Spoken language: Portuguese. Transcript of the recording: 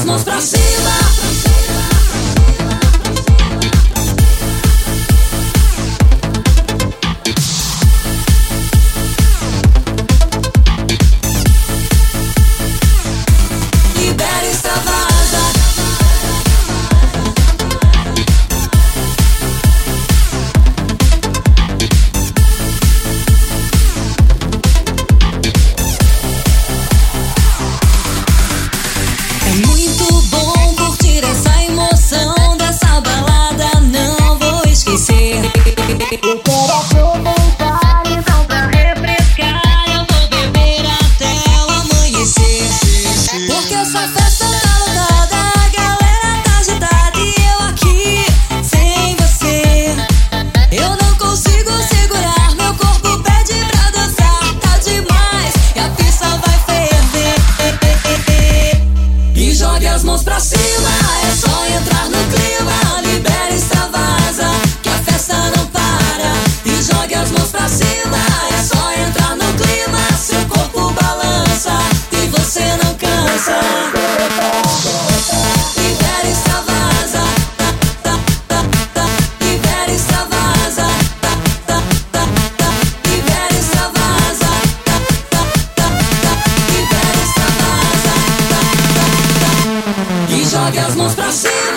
as mãos pra cima. Libera, extravasa. É muito bom curtir essa emoção dessa balada, não vou esquecer. Eu quero aproveitar, então pra refrescar eu vou beber até o amanhecer. Porque essa festa tá lotada, a galera tá agitada e eu aqui sem você. Eu não consigo segurar, meu corpo pede pra dançar, tá demais e a pista vai ferver. E jogue as mãos pra cima, é só entrar no clima. Libera, extravasa, que a festa não para. E jogue as mãos pra cima, é só entrar no clima. Seu corpo balança e você não cansa. Libera, extravasa, libera, extravasa, libera, extravasa, libera, extravasa. E jogue as mãos pra cima.